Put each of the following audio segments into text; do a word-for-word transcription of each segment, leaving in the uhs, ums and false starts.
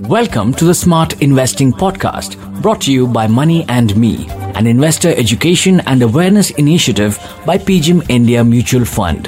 Welcome to the Smart Investing Podcast, brought to you by Money and Me, an investor education and awareness initiative by P G I M India Mutual Fund.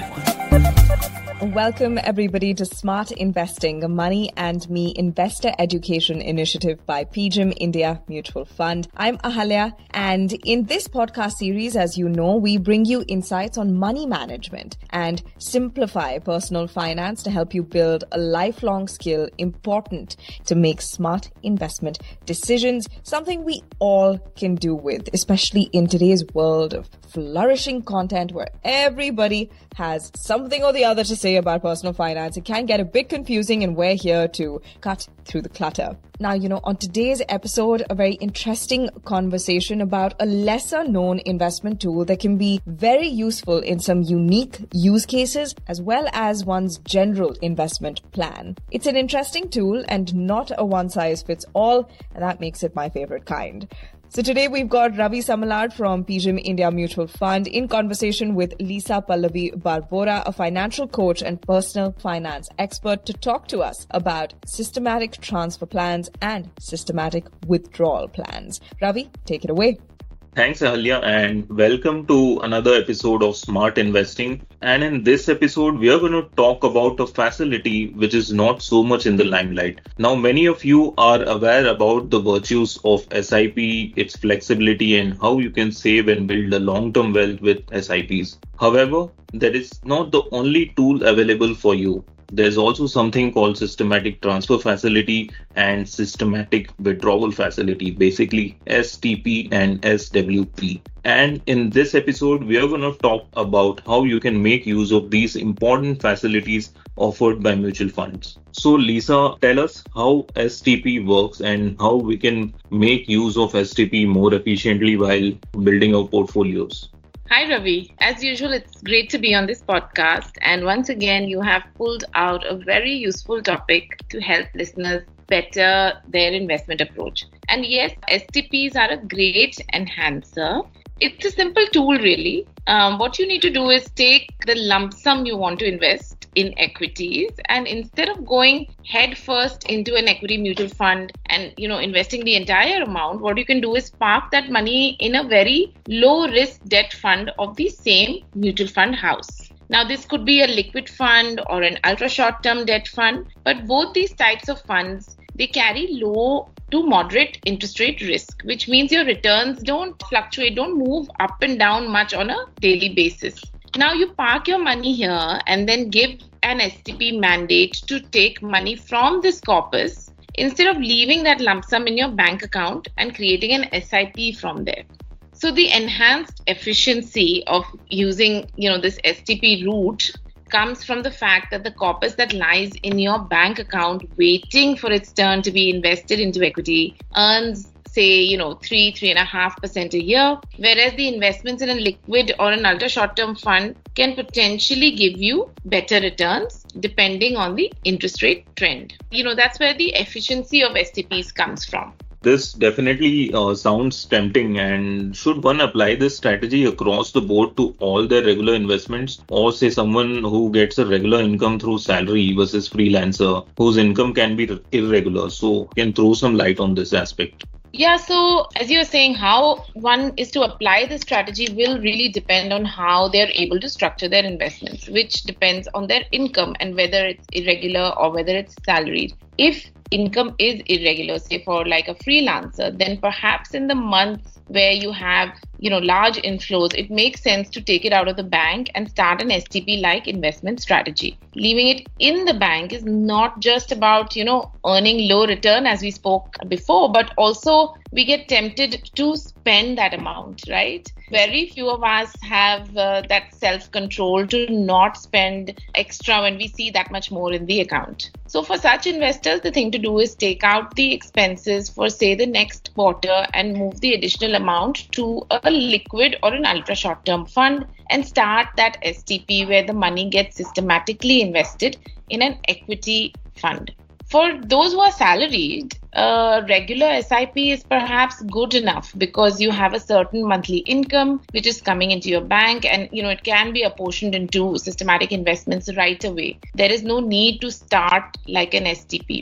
Welcome everybody to Smart Investing, a Money and Me investor education initiative by P G I M India Mutual Fund. I'm Ahalya, and in this podcast series, as you know, we bring you insights on money management and simplify personal finance to help you build a lifelong skill important to make smart investment decisions, something we all can do with, especially in today's world of flourishing content where everybody has something or the other to say about personal finance. It can get a bit confusing, and we're here to cut through the clutter. Now, you know, on today's episode, a very interesting conversation about a lesser known investment tool that can be very useful in some unique use cases as well as one's general investment plan. It's an interesting tool and not a one size fits all, and that makes it my favorite kind. So today we've got Ravi Samalad from P G I M India Mutual Fund in conversation with Lisa Pallavi Barbora, a financial coach and personal finance expert, to talk to us about systematic transfer plans and systematic withdrawal plans. Ravi, take it away. Thanks, Ahalya, and welcome to another episode of Smart Investing. And in this episode, we are going to talk about a facility which is not so much in the limelight. Now, many of you are aware about the virtues of S I P, its flexibility, and how you can save and build a long-term wealth with S I Ps. However, that is not the only tool available for you. There's also something called systematic transfer facility and systematic withdrawal facility, basically S T P and S W P. And in this episode, we are going to talk about how you can make use of these important facilities offered by mutual funds. So Lisa, tell us how S T P works and how we can make use of S T P more efficiently while building our portfolios. Hi Ravi, as usual it's great to be on this podcast, and once again you have pulled out a very useful topic to help listeners better their investment approach. And yes, S T Ps are a great enhancer. It's a simple tool really. Um, what you need to do is take the lump sum you want to invest in equities, and instead of going head first into an equity mutual fund and you know investing the entire amount, what you can do is park that money in a very low risk debt fund of the same mutual fund house. Now this could be a liquid fund or an ultra short term debt fund, but both these types of funds, they carry low to moderate interest rate risk, which means your returns don't fluctuate, don't move up and down much on a daily basis. Now you park your money here and then give an S T P mandate to take money from this corpus instead of leaving that lump sum in your bank account and creating an S I P from there. So the enhanced efficiency of using, you know, this S T P route comes from the fact that the corpus that lies in your bank account waiting for its turn to be invested into equity earns, say, you know, three, three and a half percent a year, whereas the investments in a liquid or an ultra short-term fund can potentially give you better returns depending on the interest rate trend. You know, that's where the efficiency of S T Ps comes from. This definitely uh, sounds tempting, and should one apply this strategy across the board to all their regular investments, or say someone who gets a regular income through salary versus freelancer whose income can be irregular? So can throw some light on this aspect. Yeah, so as you were saying, how one is to apply this strategy will really depend on how they're able to structure their investments, which depends on their income and whether it's irregular or whether it's salaried. If income is irregular, say for like a freelancer, then perhaps in the months where you have, you know, large inflows, it makes sense to take it out of the bank and start an S T P-like investment strategy. Leaving it in the bank is not just about, you know, earning low return as we spoke before, but also we get tempted to spend that amount, right? Very few of us have uh, that self-control to not spend extra when we see that much more in the account. So for such investors, the thing to do is take out the expenses for, say, the next quarter and move the additional amount to a liquid or an ultra short-term fund and start that S T P where the money gets systematically invested in an equity fund. For those who are salaried, a regular S I P is perhaps good enough because you have a certain monthly income which is coming into your bank, and you know it can be apportioned into systematic investments right away. There is no need to start like an S T P.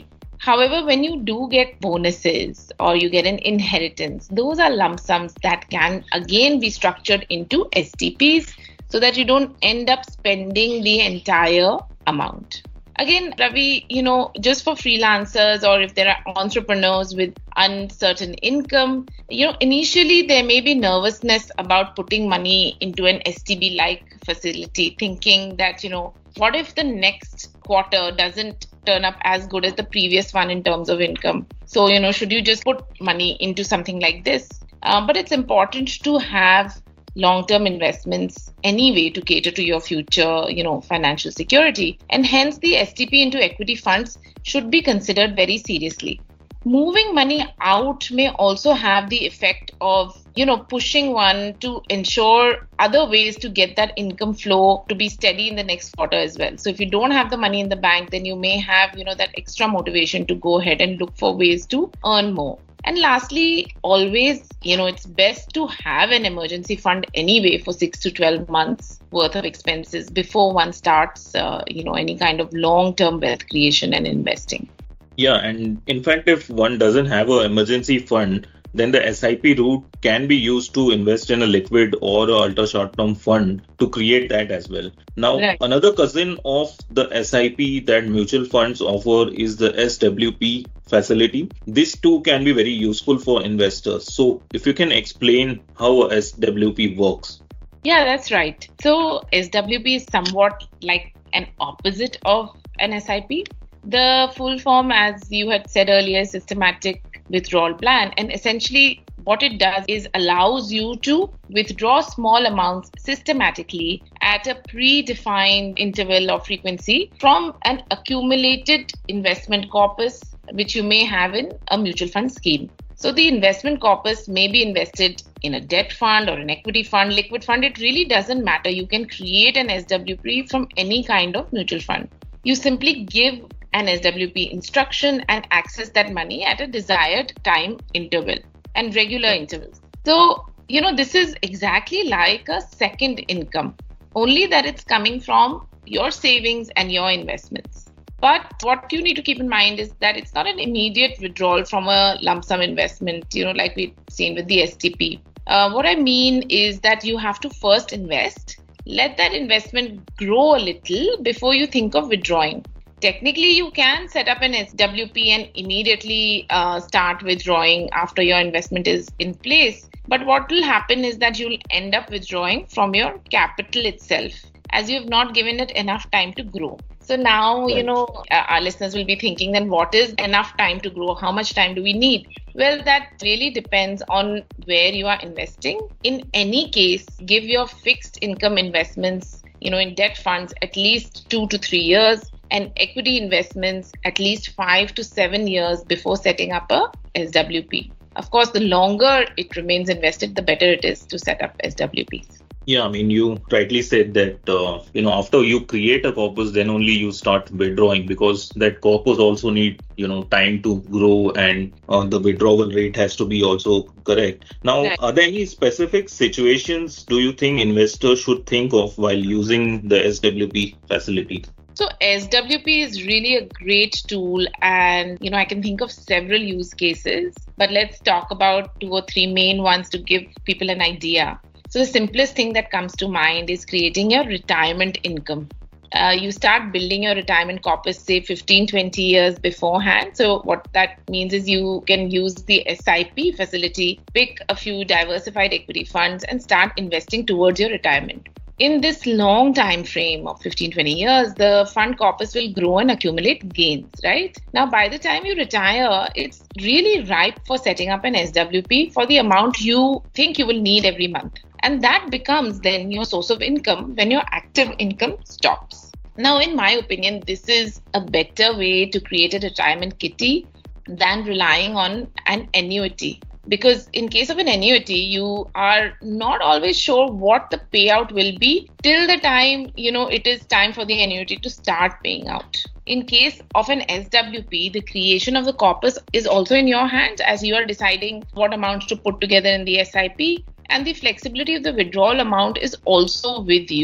However, when you do get bonuses or you get an inheritance, those are lump sums that can again be structured into S T Ps so that you don't end up spending the entire amount. Again, Ravi, you know, just for freelancers or if there are entrepreneurs with uncertain income, you know, initially there may be nervousness about putting money into an S T B-like facility, thinking that, you know, what if the next quarter doesn't turn up as good as the previous one in terms of income? So, you know, should you just put money into something like this? Um, but it's important to have long-term investments anyway to cater to your future, you know, financial security. And hence the S T P into equity funds should be considered very seriously. Moving money out may also have the effect of, you know, pushing one to ensure other ways to get that income flow to be steady in the next quarter as well. So if you don't have the money in the bank, then you may have, you know, that extra motivation to go ahead and look for ways to earn more. And lastly, always, you know, it's best to have an emergency fund anyway for six to twelve months worth of expenses before one starts, uh, you know, any kind of long-term wealth creation and investing. Yeah, and in fact, if one doesn't have an emergency fund, then the S I P route can be used to invest in a liquid or a ultra short-term fund to create that as well. Now, right. Another cousin of the S I P that mutual funds offer is the S W P facility. This too can be very useful for investors. So if you can explain how a S W P works. Yeah, that's right. So S W P is somewhat like an opposite of an S I P. The full form, as you had said earlier, systematic withdrawal plan. And essentially what it does is allows you to withdraw small amounts systematically at a predefined interval of frequency from an accumulated investment corpus, which you may have in a mutual fund scheme. So the investment corpus may be invested in a debt fund or an equity fund, liquid fund. It really doesn't matter. You can create an S W P from any kind of mutual fund. You simply give an S W P instruction and access that money at a desired time interval and regular intervals. So, you know, this is exactly like a second income, only that it's coming from your savings and your investments. But what you need to keep in mind is that it's not an immediate withdrawal from a lump sum investment, you know, like we've seen with the S T P. Uh, what I mean is that you have to first invest, let that investment grow a little before you think of withdrawing. Technically, you can set up an S W P and immediately uh, start withdrawing after your investment is in place. But what will happen is that you'll end up withdrawing from your capital itself, as you have not given it enough time to grow. So now, you know, uh, our listeners will be thinking, then what is enough time to grow? How much time do we need? Well, that really depends on where you are investing. In any case, give your fixed income investments, you know, in debt funds at least two to three years. And equity investments at least five to seven years before setting up a S W P. Of course, the longer it remains invested, the better it is to set up S W Ps. Yeah, I mean, you rightly said that, uh, you know, after you create a corpus, then only you start withdrawing, because that corpus also need, you know, time to grow, and uh, the withdrawal rate has to be also correct. Now, right. Are there any specific situations do you think investors should think of while using the S W P facility? So S W P is really a great tool, and, you know, I can think of several use cases, but let's talk about two or three main ones to give people an idea. So the simplest thing that comes to mind is creating your retirement income. Uh, you start building your retirement corpus, say fifteen, twenty years beforehand. So what that means is you can use the S I P facility, pick a few diversified equity funds and start investing towards your retirement. In this long time frame of fifteen, twenty years, the fund corpus will grow and accumulate gains, right? Now, by the time you retire, it's really ripe for setting up an S W P for the amount you think you will need every month. And that becomes then your source of income when your active income stops. Now, in my opinion, this is a better way to create a retirement kitty than relying on an annuity. Because in case of an annuity, you are not always sure what the payout will be till the time, you know, it is time for the annuity to start paying out. In case of an S W P, the creation of the corpus is also in your hands, as you are deciding what amounts to put together in the S I P, and the flexibility of the withdrawal amount is also with you.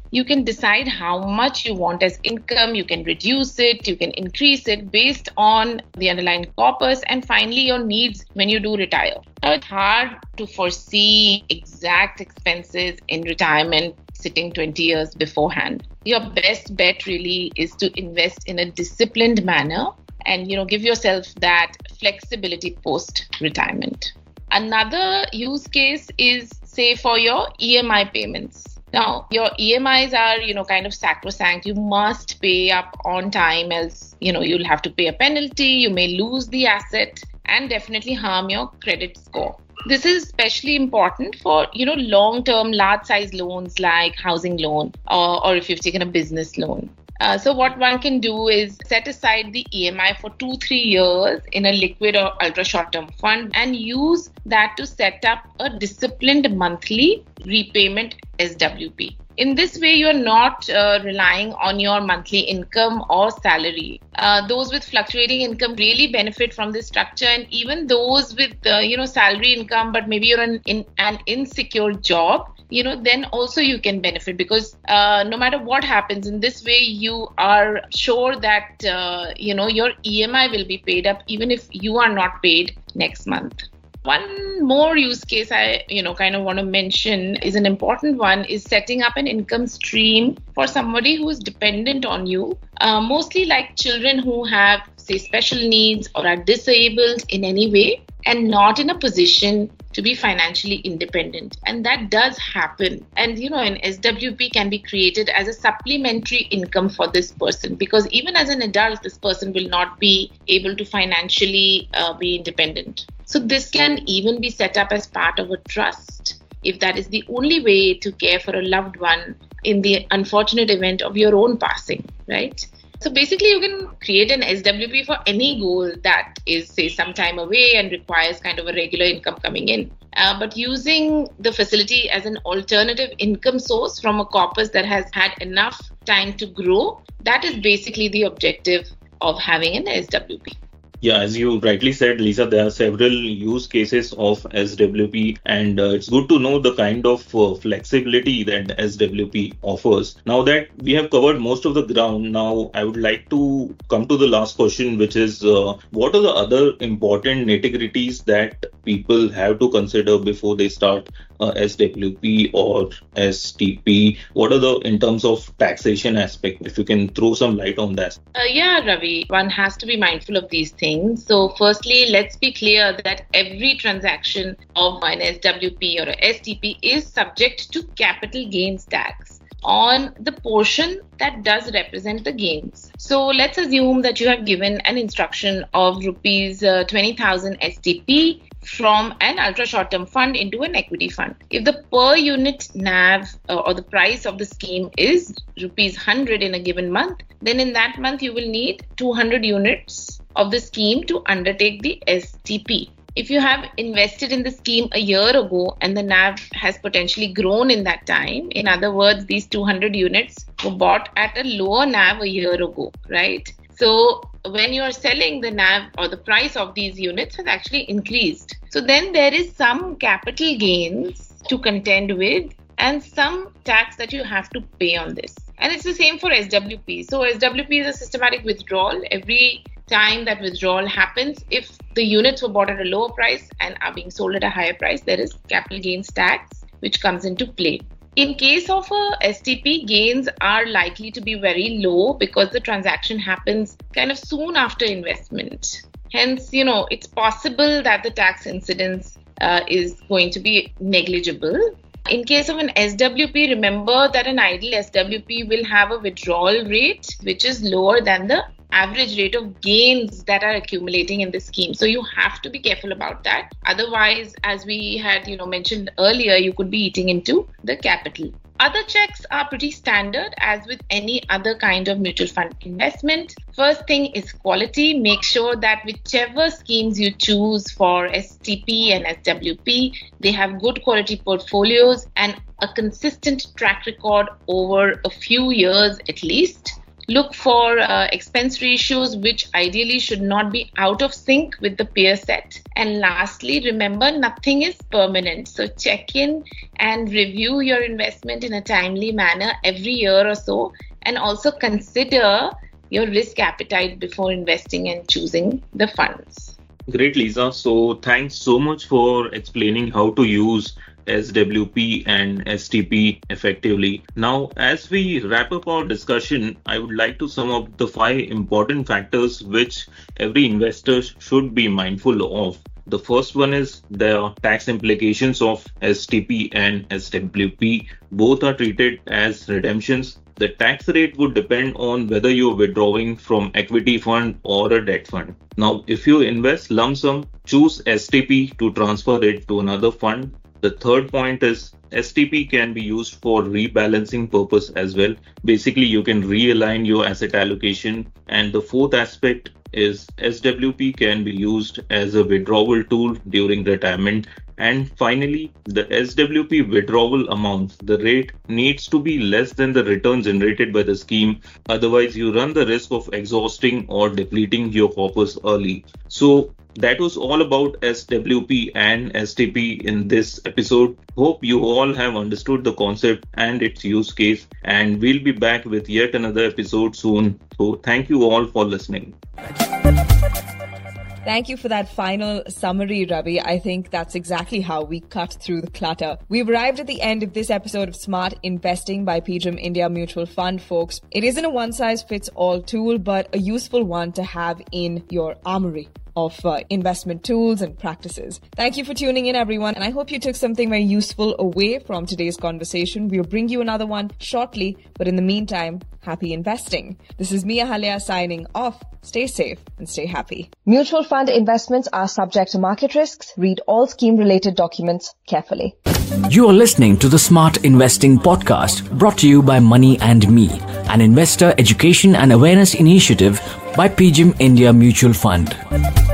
You can decide how much you want as income. You can reduce it, you can increase it based on the underlying corpus, and finally your needs when you do retire. Now, it's hard to foresee exact expenses in retirement sitting twenty years beforehand. Your best bet really is to invest in a disciplined manner and, you know, give yourself that flexibility post-retirement. Another use case is, say, for your E M I payments. Now, your E M Is are, you know, kind of sacrosanct. You must pay up on time, else, you know, you'll have to pay a penalty. You may lose the asset and definitely harm your credit score. This is especially important for, you know, long-term, large-size loans like housing loan or, or if you've taken a business loan. Uh, so what one can do is set aside the E M I for two, three years in a liquid or ultra short-term fund and use that to set up a disciplined monthly repayment S W P. In this way, you're not uh, relying on your monthly income or salary. Uh, those with fluctuating income really benefit from this structure, and even those with uh, you know salary income, but maybe you're in, in an insecure job, you know, then also you can benefit because uh, no matter what happens in this way, you are sure that uh, you know your E M I will be paid up even if you are not paid next month. One more use case I, you know, kind of want to mention is an important one is setting up an income stream for somebody who is dependent on you, uh, mostly like children who have, say, special needs or are disabled in any way and not in a position to be financially independent. And that does happen. And, you know, an S W P can be created as a supplementary income for this person because even as an adult, this person will not be able to financially uh, be independent. So this can even be set up as part of a trust if that is the only way to care for a loved one in the unfortunate event of your own passing, right? So basically, you can create an S W P for any goal that is, say, some time away and requires kind of a regular income coming in. Uh, but using the facility as an alternative income source from a corpus that has had enough time to grow, that is basically the objective of having an S W P. Yeah, as you rightly said, Lisa, there are several use cases of S W P, and uh, it's good to know the kind of uh, flexibility that S W P offers. Now that we have covered most of the ground, now I would like to come to the last question, which is uh, what are the other important nitty-gritties that people have to consider before they start uh, S W P or S T P? What are the, in terms of taxation aspect, if you can throw some light on that? Uh, yeah, Ravi, one has to be mindful of these things. So firstly, let's be clear that every transaction of an S W P or a S T P is subject to capital gains tax on the portion that does represent the gains. So let's assume that you have given an instruction of rupees uh, twenty thousand S T P from an ultra short-term fund into an equity fund. If the per unit N A V uh, or the price of the scheme is rupees one hundred in a given month, then in that month you will need two hundred units of the scheme to undertake the S T P. If you have invested in the scheme a year ago and the N A V has potentially grown in that time, in other words, these two hundred units were bought at a lower N A V a year ago, right? So when you are selling, the N A V or the price of these units has actually increased. So then there is some capital gains to contend with and some tax that you have to pay on this. And it's the same for S W P. So S W P is a systematic withdrawal. Every time that withdrawal happens, if the units were bought at a lower price and are being sold at a higher price, there is capital gains tax which comes into play. In case of a S T P, gains are likely to be very low because the transaction happens kind of soon after investment. Hence, you know, it's possible that the tax incidence uh, is going to be negligible. In case of an S W P, remember that an ideal S W P will have a withdrawal rate which is lower than the average rate of gains that are accumulating in the scheme. So you have to be careful about that. Otherwise, as we had, you know, mentioned earlier, you could be eating into the capital. Other checks are pretty standard as with any other kind of mutual fund investment. First thing is quality. Make sure that whichever schemes you choose for S T P and S W P, they have good quality portfolios and a consistent track record over a few years at least. Look for uh, expense ratios which ideally should not be out of sync with the peer set. And lastly, remember, nothing is permanent. So check in and review your investment in a timely manner every year or so, and also consider your risk appetite before investing and choosing the funds. Great, Lisa. So thanks so much for explaining how to use S W P and S T P effectively. Now, as we wrap up our discussion, I would like to sum up the five important factors which every investor should be mindful of. The first one is the tax implications of S T P and S W P. Both are treated as redemptions. The tax rate would depend on whether you're withdrawing from equity fund or a debt fund. Now, if you invest lump sum, choose S T P to transfer it to another fund. The third point is S T P can be used for rebalancing purpose as well. Basically, you can realign your asset allocation. And the fourth aspect is S W P can be used as a withdrawal tool during retirement. And finally, the S W P withdrawal amount, the rate needs to be less than the return generated by the scheme. Otherwise, you run the risk of exhausting or depleting your corpus early. So that was all about S W P and S T P in this episode. Hope you all have understood the concept and its use case, and we'll be back with yet another episode soon. So thank you all for listening. Thank you for that final summary, Ravi. I think that's exactly how we cut through the clutter. We've arrived at the end of this episode of Smart Investing by P G I M India Mutual Fund, folks. It isn't a one-size-fits-all tool, but a useful one to have in your armory of uh, investment tools and practices. Thank you for tuning in, everyone, and I hope you took something very useful away from today's conversation. We'll bring you another one shortly, but in the meantime, happy investing. This is Mia Halia signing off. Stay safe and stay happy. Mutual fund investments are subject to market risks. Read all scheme-related documents carefully. You are listening to the Smart Investing Podcast, brought to you by Money and Me, an investor education and awareness initiative by P G I M India Mutual Fund.